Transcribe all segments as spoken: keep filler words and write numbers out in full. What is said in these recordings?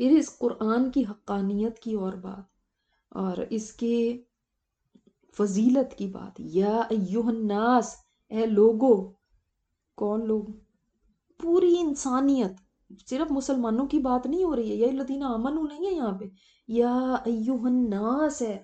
پھر اس قرآن کی حقانیت کی اور بات، اور اس کے فضیلت کی بات، یا ایہا الناس، اے لوگو، کون لوگ؟ پوری انسانیت، صرف مسلمانوں کی بات نہیں ہو رہی ہے، یا الذین آمنوا نہیں ہے یہاں پہ، یا ایہا الناس ہے،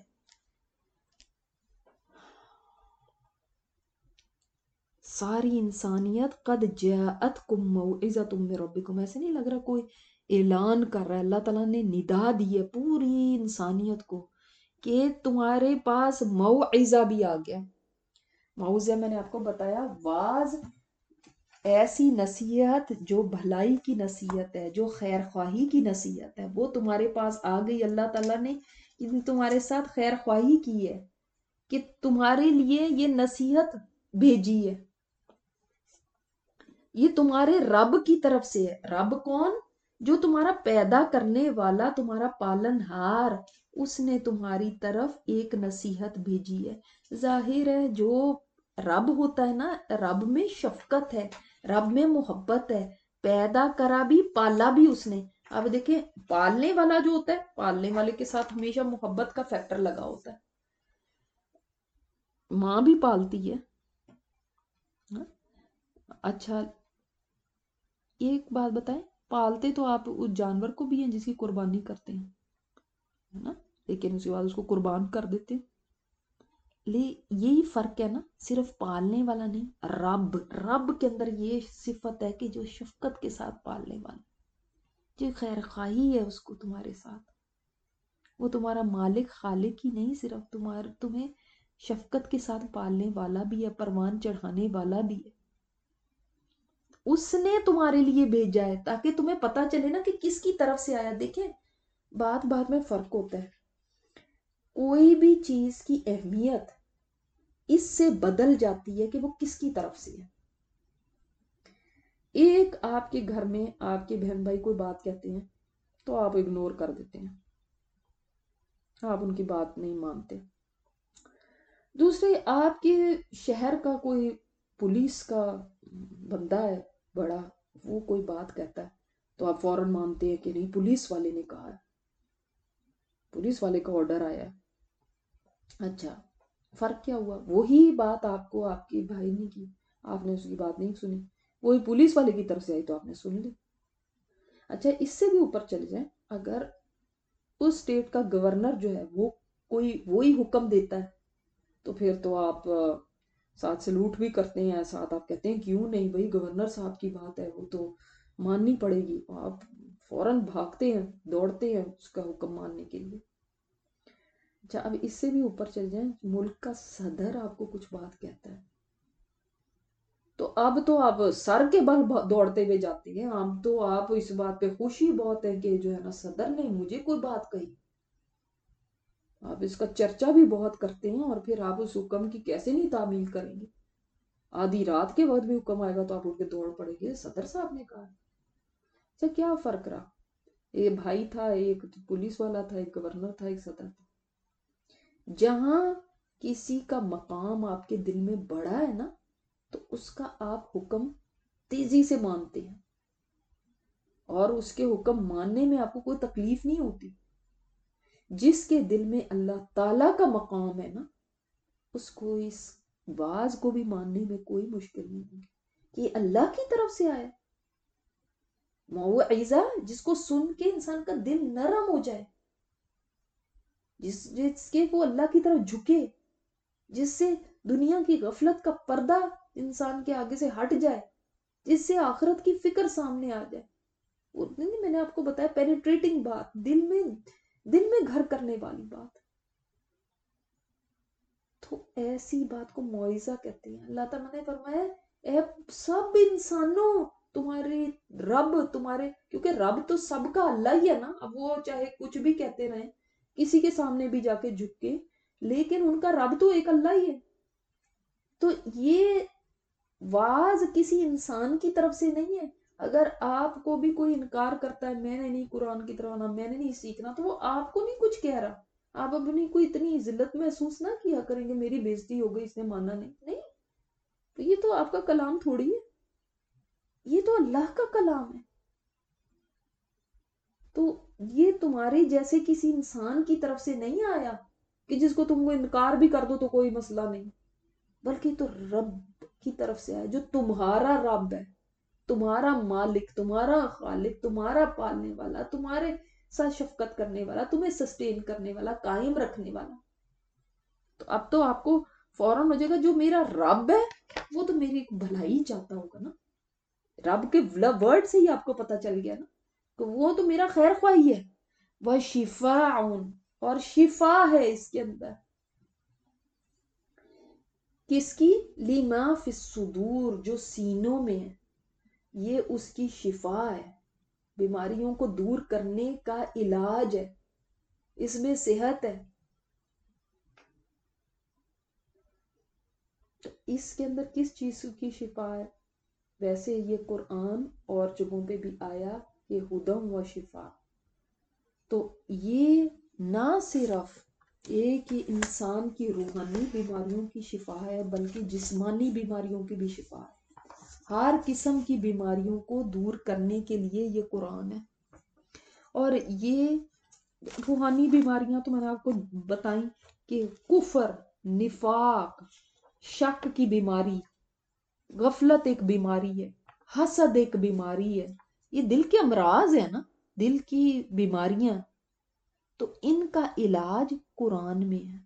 ساری انسانیت، قد جاءتکم موعظۃ من ربکم، ایسے نہیں لگ رہا کوئی اعلان کر رہا ہے، اللہ تعالیٰ نے ندا دی ہے پوری انسانیت کو کہ تمہارے پاس موعظہ بھی آ گیا۔ موعظہ میں نے آپ کو بتایا، واز، ایسی نصیحت جو بھلائی کی نصیحت ہے، جو خیر خواہی کی نصیحت ہے، وہ تمہارے پاس آ گئی۔ اللہ تعالیٰ نے تمہارے ساتھ خیر خواہی کی ہے کہ تمہارے لیے یہ نصیحت بھیجی ہے، یہ تمہارے رب کی طرف سے ہے۔ رب کون؟ جو تمہارا پیدا کرنے والا، تمہارا پالن ہار، اس نے تمہاری طرف ایک نصیحت بھیجی ہے۔ ظاہر ہے جو رب ہوتا ہے نا، رب میں شفقت ہے، رب میں محبت ہے، پیدا کرا بھی پالا بھی اس نے۔ اب دیکھیں، پالنے والا جو ہوتا ہے، پالنے والے کے ساتھ ہمیشہ محبت کا فیکٹر لگا ہوتا ہے، ماں بھی پالتی ہے۔ ہاں؟ اچھا، ایک بات بتائیں، پالتے تو آپ اس جانور کو بھی ہیں جس کی قربانی کرتے ہیں، ہے نا، لیکن اس کے بعد اس کو قربان کر دیتے ہیں۔ لے یہی فرق ہے نا، صرف پالنے والا نہیں، رب رب کے اندر یہ صفت ہے کہ جو شفقت کے ساتھ پالنے والا، جو خیر خواہی ہے اس کو تمہارے ساتھ، وہ تمہارا مالک خالق ہی نہیں، صرف تمہارے تمہیں شفقت کے ساتھ پالنے والا بھی ہے، پروان چڑھانے والا بھی ہے۔ اس نے تمہارے لیے بھیجا ہے تاکہ تمہیں پتا چلے نا کہ کس کی طرف سے آیا۔ دیکھیں، بات بات میں فرق ہوتا ہے، کوئی بھی چیز کی اہمیت اس سے بدل جاتی ہے کہ وہ کس کی طرف سے ہے۔ ایک آپ کے گھر میں آپ کے بہن بھائی کوئی بات کہتے ہیں تو آپ اگنور کر دیتے ہیں، آپ ان کی بات نہیں مانتے۔ دوسرے، آپ کے شہر کا کوئی پولیس کا بندہ ہے بڑا، وہ کوئی بات کہتا ہے تو آپ فوراً مانتے ہیں کہ نہیں، پولیس والے نے کہا ہے، پولیس والے کا آرڈر آیا ہے۔ اچھا، فرق کیا ہوا؟ وہی بات آپ کو آپ کے بھائی نے کی، آپ نے اس کی بات نہیں سنی، وہی پولیس والے کی طرف سے آئی تو آپ نے سن لی۔ اچھا، اس سے بھی اوپر چلے جائیں، اگر اس اسٹیٹ کا گورنر جو ہے وہ کوئی وہی حکم دیتا ہے تو پھر تو آپ ساتھ سلوٹ بھی کرتے ہیں، ساتھ آپ کہتے ہیں کیوں نہیں بھائی، گورنر صاحب کی بات ہے وہ تو ماننی پڑے گی، آپ فوراً بھاگتے ہیں، دوڑتے ہیں اس کا حکم ماننے کے لیے۔ اچھا، اب اس سے بھی اوپر چل جائیں، ملک کا صدر آپ کو کچھ بات کہتا ہے تو اب تو آپ سر کے بل دوڑتے ہوئے جاتے ہیں، اب تو آپ اس بات پہ خوشی بہت ہے کہ جو ہے نا صدر نے مجھے کوئی بات کہی، آپ اس کا چرچا بھی بہت کرتے ہیں، اور پھر آپ اس حکم کی کیسے نہیں تعمیل کریں گے؟ آدھی رات کے وقت بھی حکم آئے گا تو آپ اٹھ کے دوڑ پڑے گے، صدر صاحب نے کہا۔ اچھا، کیا فرق رہا؟ ایک بھائی تھا، ایک پولیس والا تھا، ایک گورنر تھا، ایک صدر تھا۔ جہاں کسی کا مقام آپ کے دل میں بڑا ہے نا تو اس کا آپ حکم تیزی سے مانتے ہیں، اور اس کے حکم ماننے میں آپ کو کوئی تکلیف نہیں ہوتی۔ جس کے دل میں اللہ تعالیٰ کا مقام ہے نا، اس کو اس باز کو بھی ماننے میں کوئی مشکل نہیں ہوگی کہ یہ اللہ کی طرف سے آیا، موعظہ جس کو سن کے انسان کا دل نرم ہو جائے، جس جس کے وہ اللہ کی طرف جھکے، جس سے دنیا کی غفلت کا پردہ انسان کے آگے سے ہٹ جائے، جس سے آخرت کی فکر سامنے آ جائے۔ وہ نہیں، میں نے آپ کو بتایا، پینیٹریٹنگ بات، دل میں دل میں گھر کرنے والی بات، تو ایسی بات کو موعظہ کہتے ہیں۔ اللہ تعالیٰ نے فرمایا اے سب انسانوں، تمہارے رب، تمہارے، کیونکہ رب تو سب کا اللہ ہی ہے نا، اب وہ چاہے کچھ بھی کہتے رہیں، کسی کے سامنے بھی جا کے جھک کے، لیکن ان کا رب تو ایک اللہ ہی ہے۔ تو یہ واز کسی انسان کی طرف سے نہیں ہے۔ اگر آپ کو بھی کوئی انکار کرتا ہے، میں نے نہیں قرآن کی طرح آنا، میں نے نہیں سیکھنا، تو وہ آپ کو نہیں کچھ کہہ رہا، آپ اپنی کوئی اتنی ذلت محسوس نہ کیا کریں گے میری بےزتی ہو گئی، اس نے مانا نہیں، نہیں، تو یہ تو آپ کا کلام تھوڑی ہے، یہ تو اللہ کا کلام ہے۔ تو یہ تمہارے جیسے کسی انسان کی طرف سے نہیں آیا کہ جس کو تم کو انکار بھی کر دو تو کوئی مسئلہ نہیں، بلکہ تو رب کی طرف سے آیا جو تمہارا رب ہے، تمہارا مالک، تمہارا خالق، تمہارا پالنے والا، تمہارے ساتھ شفقت کرنے والا، تمہیں سسٹین کرنے والا، قائم رکھنے والا۔ تو اب تو آپ کو فوراً ہو جائے گا جو میرا رب ہے وہ تو میری بھلائی چاہتا ہوگا نا، رب کے ورڈ سے ہی آپ کو پتا چل گیا نا کہ وہ تو میرا خیر خواہی ہے۔ وہ شفاء، اور شفا ہے اس کے اندر، کس کی؟ لما فی الصدور، جو سینوں میں ہے، یہ اس کی شفا ہے، بیماریوں کو دور کرنے کا علاج ہے، اس میں صحت ہے۔ تو اس کے اندر کس چیز کی شفا ہے؟ ویسے یہ قرآن اور جگہوں پہ بھی آیا کہ ہدم و شفا، تو یہ نہ صرف ایک ہی انسان کی روحانی بیماریوں کی شفا ہے بلکہ جسمانی بیماریوں کی بھی شفا ہے، ہر قسم کی بیماریوں کو دور کرنے کے لیے یہ قرآن ہے۔ اور یہ روحانی بیماریاں تو میں نے آپ کو بتائیں کہ کفر، نفاق، شک کی بیماری، غفلت ایک بیماری ہے، حسد ایک بیماری ہے، یہ دل کے امراض ہے نا، دل کی بیماریاں، تو ان کا علاج قرآن میں ہے۔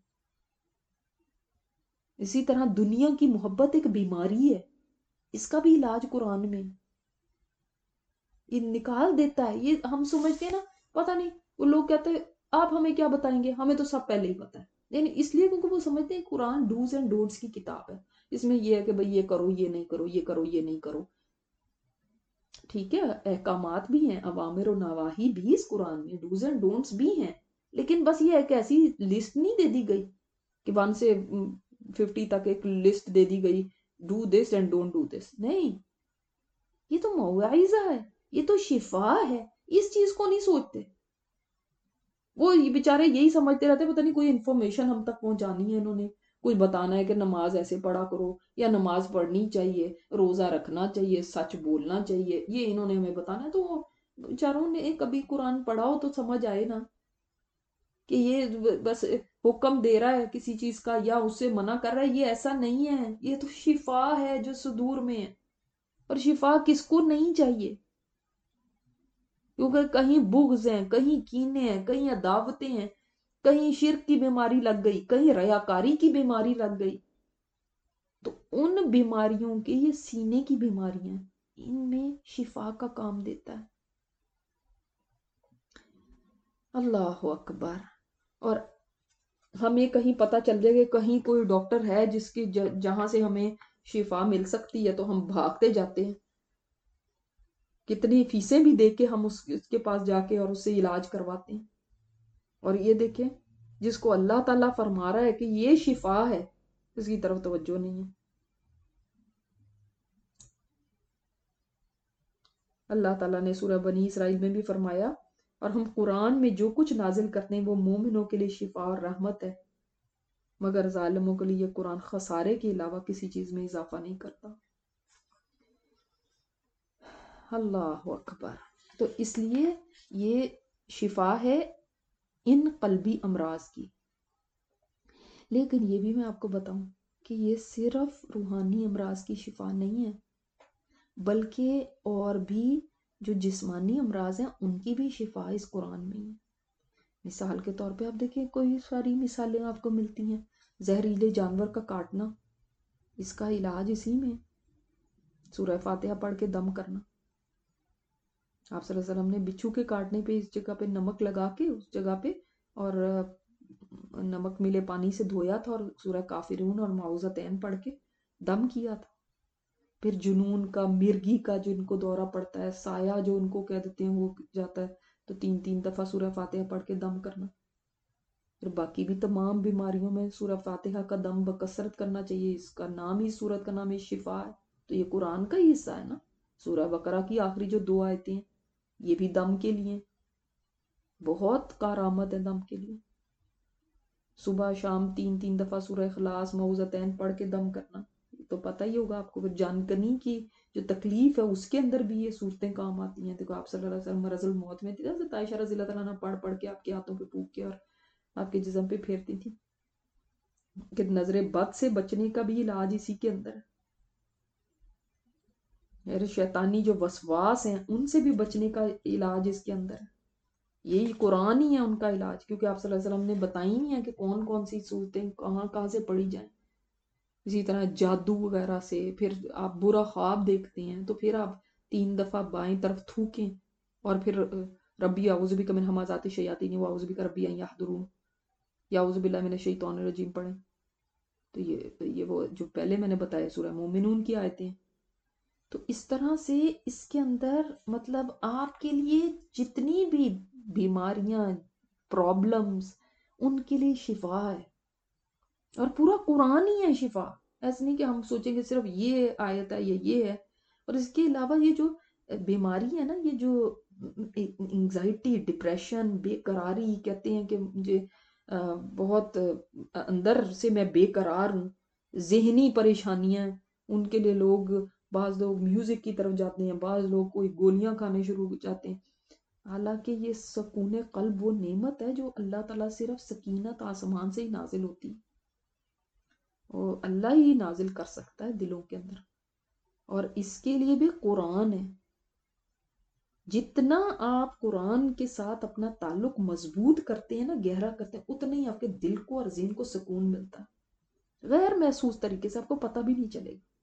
اسی طرح دنیا کی محبت ایک بیماری ہے، اس کا بھی علاج قرآن میں ہے، یہ نکال دیتا ہے۔ یہ ہم سمجھتے ہیں نا، پتہ نہیں، وہ لوگ کہتے ہیں آپ ہمیں کیا بتائیں گے، ہمیں تو سب پہلے ہی پتہ ہے، لیکن اس لیے کیونکہ وہ سمجھتے ہیں قرآن ڈوز اینڈ ڈونٹس کی کتاب ہے، اس میں یہ ہے کہ بھئی یہ کرو، یہ نہیں کرو، یہ کرو، یہ نہیں کرو۔ ٹھیک ہے، احکامات بھی ہیں، اوامر و نواہی بھی اس قرآن میں، ڈوز اینڈ ڈونٹس بھی ہیں، لیکن بس یہ ایک ایسی لسٹ نہیں دے دی گئی کہ ون سے ففٹی تک ایک لسٹ دے دی گئی، do this and don't do this, نہیں، یہ تو موعظہ ہے، یہ تو شفا ہے، اس چیز کو نہیں سوچتے وہ، یہ بیچارے یہی سمجھتے رہتے پتہ نہیں کوئی انفارمیشن ہم تک پہنچانی ہے، انہوں نے کوئی بتانا ہے کہ نماز ایسے پڑھا کرو، یا نماز پڑھنی چاہیے، روزہ رکھنا چاہیے، سچ بولنا چاہیے، یہ انہوں نے ہمیں بتانا ہے۔ تو بیچاروں نے کبھی قرآن پڑھا ہو تو سمجھ آئے نا کہ یہ بس حکم دے رہا ہے کسی چیز کا یا اس سے منع کر رہا ہے، یہ ایسا نہیں ہے، یہ تو شفا ہے جو صدور میں ہے۔ اور شفا کس کو نہیں چاہیے؟ کیونکہ کہیں بغض ہیں، کہیں کینے ہیں، کہیں عداوتیں ہیں، کہیں شرک کی بیماری لگ گئی، کہیں ریاکاری کی بیماری لگ گئی، تو ان بیماریوں کے، یہ سینے کی بیماریاں، ان میں شفا کا کام دیتا ہے۔ اللہ اکبر۔ اور ہمیں کہیں پتہ چل جائے کہ کہیں کوئی ڈاکٹر ہے جس کی جہاں سے ہمیں شفا مل سکتی ہے تو ہم بھاگتے جاتے ہیں، کتنی فیسیں بھی دے کے ہم اس کے پاس جا کے اور اس سے علاج کرواتے ہیں۔ اور یہ دیکھیں جس کو اللہ تعالیٰ فرما رہا ہے کہ یہ شفا ہے، اس کی طرف توجہ نہیں ہے۔ اللہ تعالیٰ نے سورہ بنی اسرائیل میں بھی فرمایا، اور ہم قرآن میں جو کچھ نازل کرتے ہیں وہ مومنوں کے لیے شفا اور رحمت ہے، مگر ظالموں کے لیے یہ قرآن خسارے کے علاوہ کسی چیز میں اضافہ نہیں کرتا۔ اللہ اکبر۔ تو اس لیے یہ شفا ہے ان قلبی امراض کی۔ لیکن یہ بھی میں آپ کو بتاؤں کہ یہ صرف روحانی امراض کی شفا نہیں ہے، بلکہ اور بھی جو جسمانی امراض ہیں ان کی بھی شفا اس قرآن میں ہے۔ مثال کے طور پہ آپ دیکھیں، کوئی ساری مثالیں آپ کو ملتی ہیں، زہریلے جانور کا کاٹنا، اس کا علاج اسی میں، سورہ فاتحہ پڑھ کے دم کرنا۔ آپ صلی اللہ علیہ وسلم نے بچھو کے کاٹنے پہ اس جگہ پہ نمک لگا کے اس جگہ پہ اور نمک ملے پانی سے دھویا تھا، اور سورہ کافرون اور معوذتین پڑھ کے دم کیا تھا۔ پھر جنون کا، مرگی کا جن کو دورہ پڑتا ہے، سایہ جو ان کو کہہ دیتے ہیں وہ جاتا ہے تو تین تین دفعہ سورہ فاتحہ پڑھ کے دم کرنا۔ پھر باقی بھی تمام بیماریوں میں سورہ فاتحہ کا دم بکثرت کرنا چاہیے، اس کا نام ہی، سورت کا نام ہی شفا ہے، تو یہ قرآن کا ہی حصہ ہے نا۔ سورہ بقرہ کی آخری جو دو آیتیں ہیں یہ بھی دم کے لیے، بہت کارآمد ہے دم کے لیے۔ صبح شام تین تین دفعہ سورہ اخلاص معوذتین پڑھ کے دم کرنا، تو پتہ ہی ہوگا آپ کو۔ جانکنی کی جو تکلیف ہے اس کے اندر بھی یہ صورتیں کام آتی ہیں. دیکھو آپ صلی اللہ علیہ وسلم مرض الموت میں تھی، حضرت عائشہ رضی اللہ تعالیٰ عنہ پڑھ پڑھ کے آپ کے ہاتھوں پہ پھونک کے اور آپ کے جسم پہ پھیرتی تھی کہ نظر بد سے بچنے کا بھی علاج اسی کے اندر ہے. میرے شیطانی جو وسواس ہیں ان سے بھی بچنے کا علاج اس کے اندر ہے. یہی قرآن ہی ہے ان کا علاج، کیونکہ آپ صلی اللہ علیہ وسلم نے بتائی نہیں ہے کہ کون کون سی صورتیں کہاں کہاں سے پڑھی جائیں. اسی طرح جادو وغیرہ سے، پھر آپ برا خواب دیکھتے ہیں تو پھر آپ تین دفعہ بائیں طرف تھوکیں اور پھر ربی اعوذ بک من ہمزات الشیاطین واعوذ بک ربی ان یحضرون یا اعوذ باللہ من الشیطان الرجیم پڑھیں. تو یہ یہ وہ جو پہلے میں نے بتایا سورہ مومنون کی آیتیں. تو اس طرح سے اس کے اندر مطلب آپ کے لیے جتنی بھی بیماریاں پرابلمز ان کے لیے شفا ہے، اور پورا قرآن ہی ہے شفا. ایسے نہیں کہ ہم سوچیں کہ صرف یہ آیت ہے یا یہ ہے. اور اس کے علاوہ یہ جو بیماری ہے نا، یہ جو انگزائٹی، ڈپریشن، بے قراری، کہتے ہیں کہ مجھے بہت اندر سے میں بے قرار ہوں، ذہنی پریشانیاں، ان کے لیے لوگ بعض لوگ میوزک کی طرف جاتے ہیں، بعض لوگ کوئی گولیاں کھانے شروع ہو جاتے ہیں. حالانکہ یہ سکون قلب وہ نعمت ہے جو اللہ تعالیٰ صرف سکینت آسمان سے ہی نازل ہوتی ہے، وہ اللہ ہی نازل کر سکتا ہے دلوں کے اندر. اور اس کے لیے بھی قرآن ہے. جتنا آپ قرآن کے ساتھ اپنا تعلق مضبوط کرتے ہیں نا، گہرا کرتے ہیں، اتنا ہی آپ کے دل کو اور ذہن کو سکون ملتا ہے، غیر محسوس طریقے سے، آپ کو پتہ بھی نہیں چلے گا.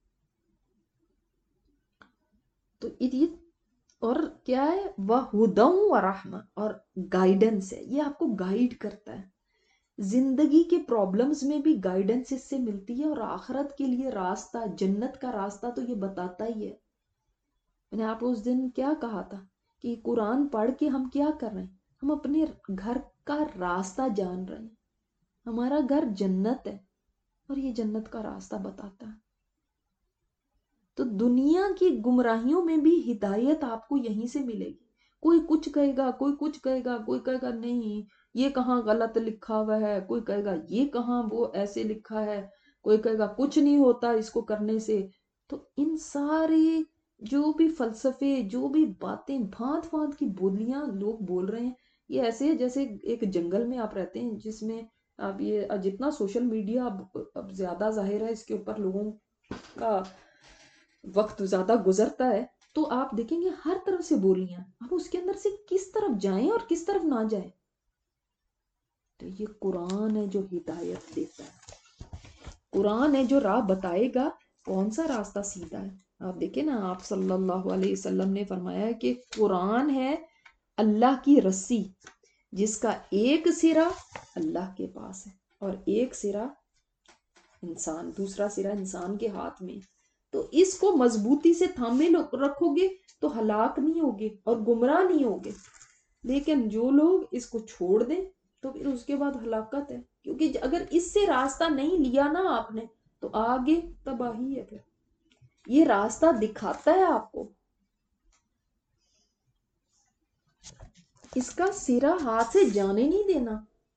تو یہ اور کیا ہے، وَهُدًى وَرَحْمَةً، اور گائیڈنس ہے، یہ آپ کو گائیڈ کرتا ہے. زندگی کے پرابلمز میں بھی گائیڈنس اس سے ملتی ہے، اور آخرت کے لیے راستہ، جنت کا راستہ تو یہ بتاتا ہی ہے. میں نے آپ اس دن کیا کہا تھا کہ قرآن پڑھ کے ہم کیا کر رہے ہیں، ہم اپنے گھر کا راستہ جان رہے ہیں. ہمارا گھر جنت ہے اور یہ جنت کا راستہ بتاتا ہے. تو دنیا کی گمراہیوں میں بھی ہدایت آپ کو یہیں سے ملے گی. کوئی کچھ کہے گا، کوئی کچھ کہے گا، کوئی کہے گا نہیں یہ کہاں غلط لکھا ہوا ہے، کوئی کہے گا یہ کہاں وہ ایسے لکھا ہے، کوئی کہے گا کچھ نہیں ہوتا اس کو کرنے سے. تو ان سارے جو بھی فلسفے، جو بھی باتیں، بھانت بھانت کی بولیاں لوگ بول رہے ہیں، یہ ایسے جیسے ایک جنگل میں آپ رہتے ہیں جس میں اب یہ جتنا سوشل میڈیا اب اب زیادہ ظاہر ہے، اس کے اوپر لوگوں کا وقت زیادہ گزرتا ہے، تو آپ دیکھیں گے ہر طرف سے بولیاں، اب اس کے اندر سے کس طرف جائیں اور کس طرف نہ جائیں. تو یہ قرآن ہے جو ہدایت دیتا ہے، قرآن ہے جو راہ بتائے گا کون سا راستہ سیدھا ہے. آپ دیکھیں نا، آپ صلی اللہ علیہ وسلم نے فرمایا ہے کہ قرآن ہے اللہ کی رسی جس کا ایک سرا اللہ کے پاس ہے اور ایک سرا انسان، دوسرا سرا انسان کے ہاتھ میں. تو اس کو مضبوطی سے تھامے رکھو گے تو ہلاک نہیں ہوگے اور گمراہ نہیں ہوگے. لیکن جو لوگ اس کو چھوڑ دیں تو پھر اس کے بعد ہلاکت ہے، کیونکہ اگر اس سے راستہ نہیں لیا نا آپ نے تو آگے تباہی ہے. پھر یہ راستہ دکھاتا ہے آپ کو، اس کا سرا ہاتھ سے جانے نہیں دینا.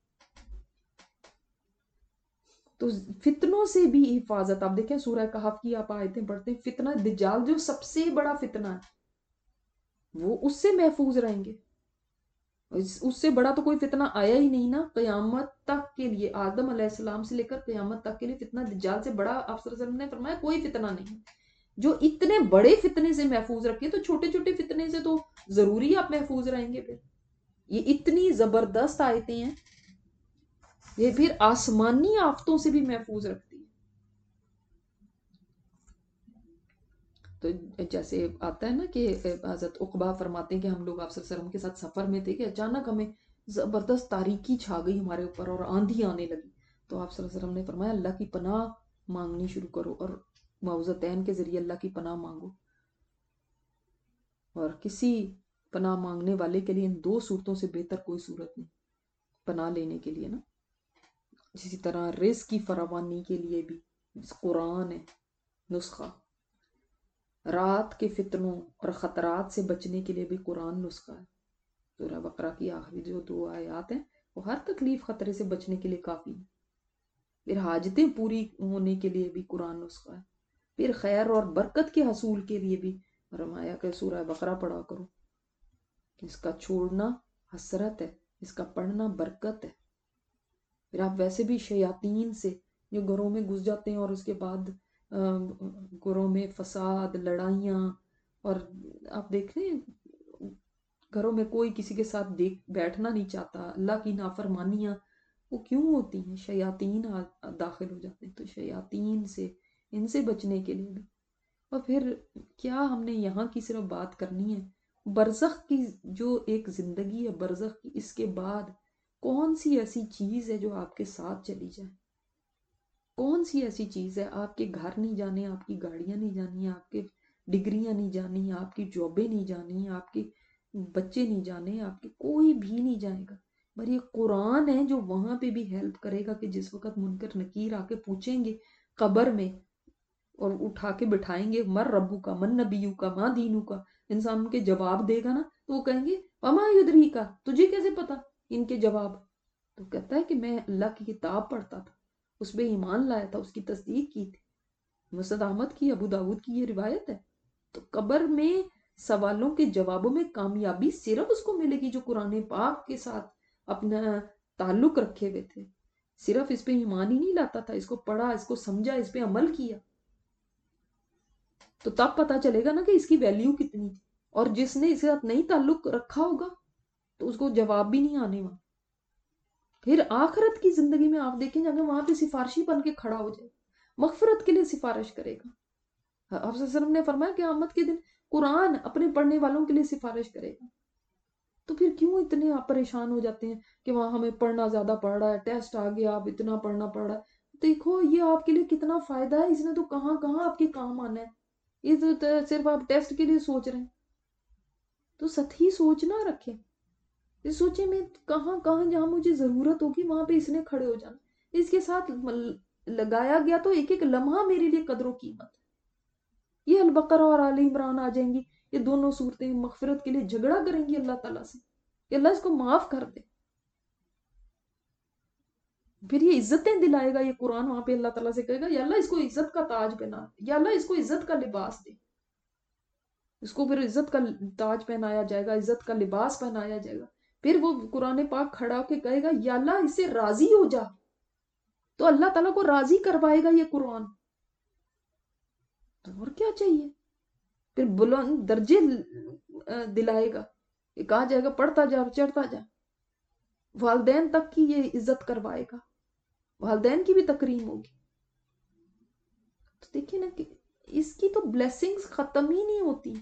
تو فتنوں سے بھی حفاظت. آپ دیکھیں سورہ کہف کی آپ آیتیں پڑھتے ہیں، فتنہ دجال جو سب سے بڑا فتنہ ہے، وہ اس سے محفوظ رہیں گے. اس سے بڑا تو کوئی فتنہ آیا ہی نہیں نا قیامت تک کے لیے. آدم علیہ السلام سے لے کر قیامت تک کے لیے فتنہ دجال سے بڑا آپ صلی اللہ علیہ وسلم نے فرمایا کوئی فتنہ نہیں. جو اتنے بڑے فتنے سے محفوظ رکھے تو چھوٹے چھوٹے فتنے سے تو ضروری آپ محفوظ رہیں گے. پھر یہ اتنی زبردست آیتیں ہیں، یہ پھر آسمانی آفتوں سے بھی محفوظ رکھتی ہے. تو جیسے آتا ہے نا کہ حضرت عقبہ فرماتے ہیں کہ ہم لوگ آپ صلی اللہ علیہ وسلم کے ساتھ سفر میں تھے کہ اچانک ہمیں زبردست تاریکی چھا گئی ہمارے اوپر اور آندھی آنے لگی. تو آپ صلی اللہ علیہ وسلم نے فرمایا اللہ کی پناہ مانگنی شروع کرو اور معوذتین کے ذریعے اللہ کی پناہ مانگو. اور کسی پناہ مانگنے والے کے لیے ان دو صورتوں سے بہتر کوئی صورت نہیں پناہ لینے کے لیے نا. اسی طرح رزق کی فراوانی کے لیے بھی قرآن ہے نسخہ. رات کے فتنوں اور خطرات سے بچنے کے لیے بھی قرآن نسخہ ہے. سورہ بقرہ کی آخری جو دو آیات ہیں وہ ہر تکلیف خطرے سے بچنے کے لیے کافی ہیں. پھر حاجتیں پوری ہونے کے لیے بھی قرآن نسخہ ہے. پھر خیر اور برکت کے حصول کے لیے بھی فرمایا کہ سورہ بقرہ پڑھا کرو، اس کا چھوڑنا حسرت ہے، اس کا پڑھنا برکت ہے۔ پھر آپ ویسے بھی شیاطین سے جو گھروں میں گھس جاتے ہیں اور اس کے بعد گھروں میں فساد، لڑائیاں، اور آپ دیکھ رہے ہیں گھروں میں کوئی کسی کے ساتھ دیکھ بیٹھنا نہیں چاہتا، اللہ کی نافرمانیاں وہ کیوں ہوتی ہیں؟ شیاطین داخل ہو جاتے ہیں۔ تو شیاطین سے، ان سے بچنے کے لیے بھی، اور پھر کیا ہم نے یہاں کی صرف بات کرنی ہے؟ برزخ کی جو ایک زندگی ہے، برزخ کی، اس کے بعد کون سی ایسی چیز ہے جو آپ کے ساتھ چلی جائے؟ کون سی ایسی چیز ہے؟ آپ کے گھر نہیں جانے، آپ کی گاڑیاں نہیں جانی، آپ کے ڈگریاں نہیں جانی، آپ کی جابیں نہیں جانی، آپ کے بچے نہیں جانے، آپ کے کوئی بھی نہیں جائے گا، پر یہ قرآن ہے جو وہاں پہ بھی ہیلپ کرے گا کہ جس وقت منکر نکیر آ کے پوچھیں گے قبر میں اور اٹھا کے بٹھائیں گے، مر ربو کا، من نبیو کا، ماں دینو کا، انسان ان کے جواب دے گا نا تو وہ کہیں گے وما یدری کا، تجھے کیسے پتا ان کے جواب؟ تو کہتا ہے کہ میں اللہ کی کتاب پڑھتا تھا، اس پہ ایمان لایا تھا، اس کی تصدیق کی تھی۔ مسند احمد کی، ابو داود کی یہ روایت ہے۔ تو قبر میں سوالوں کے جوابوں میں کامیابی صرف اس کو ملے گی جو قرآن پاک کے ساتھ اپنا تعلق رکھے ہوئے تھے، صرف اس پہ ایمان ہی نہیں لاتا تھا، اس کو پڑھا، اس کو سمجھا، اس پہ عمل کیا، تو تب پتا چلے گا نا کہ اس کی ویلیو کتنی تھی۔ اور جس نے اس کے ساتھ نہیں تعلق رکھا ہوگا تو اس کو جواب بھی نہیں آنے والا۔ پھر آخرت کی زندگی میں آپ دیکھیں جا کے وہاں پہ سفارشی بن کے کھڑا ہو جائے، مغفرت کے لیے سفارش کرے گا۔ آپ صلی اللہ علیہ وسلم نے فرمایا کہ قیامت کے دن قرآن اپنے پڑھنے والوں کے لیے سفارش کرے گا۔ تو پھر کیوں اتنے آپ پریشان ہو جاتے ہیں کہ وہاں ہمیں پڑھنا زیادہ پڑ رہا ہے، ٹیسٹ آ گیا، آپ اتنا پڑھنا پڑ رہا ہے؟ دیکھو یہ آپ کے لیے کتنا فائدہ ہے، اس نے تو کہاں کہاں آپ کے کام آنا ہے۔ یہ تو صرف آپ ٹیسٹ کے لیے سوچ رہے ہیں، تو سطحی سوچ نہ رکھیں، اس سوچے میں کہاں کہاں جہاں مجھے ضرورت ہوگی وہاں پہ اس نے کھڑے ہو جانا، اس کے ساتھ لگایا گیا تو ایک ایک لمحہ میرے لیے قدر و قیمت ہے۔ یہ البقرہ اور آل عمران آ جائیں گی، یہ دونوں صورتیں مغفرت کے لیے جھگڑا کریں گی اللہ تعالیٰ سے کہ اللہ اس کو معاف کر دے۔ پھر یہ عزتیں دلائے گا، یہ قرآن وہاں پہ اللہ تعالیٰ سے کہے گا یا اللہ اس کو عزت کا تاج پہنا، یا اللہ اس کو عزت کا لباس دے۔ اس کو پھر عزت کا تاج پہنایا جائے گا، عزت کا لباس پہنایا جائے گا۔ پھر وہ قرآن پاک کھڑا ہو کے کہے گا یا اللہ اس سے راضی ہو جا، تو اللہ تعالیٰ کو راضی کروائے گا یہ قرآن، تو اور کیا چاہیے؟ پھر بلند درجے دلائے گا، یہ کہا جائے گا پڑھتا جا، چڑھتا جا۔ والدین تک کی یہ عزت کروائے گا، والدین کی بھی تکریم ہوگی۔ تو دیکھیں نا کہ اس کی تو بلیسنگز ختم ہی نہیں ہوتی۔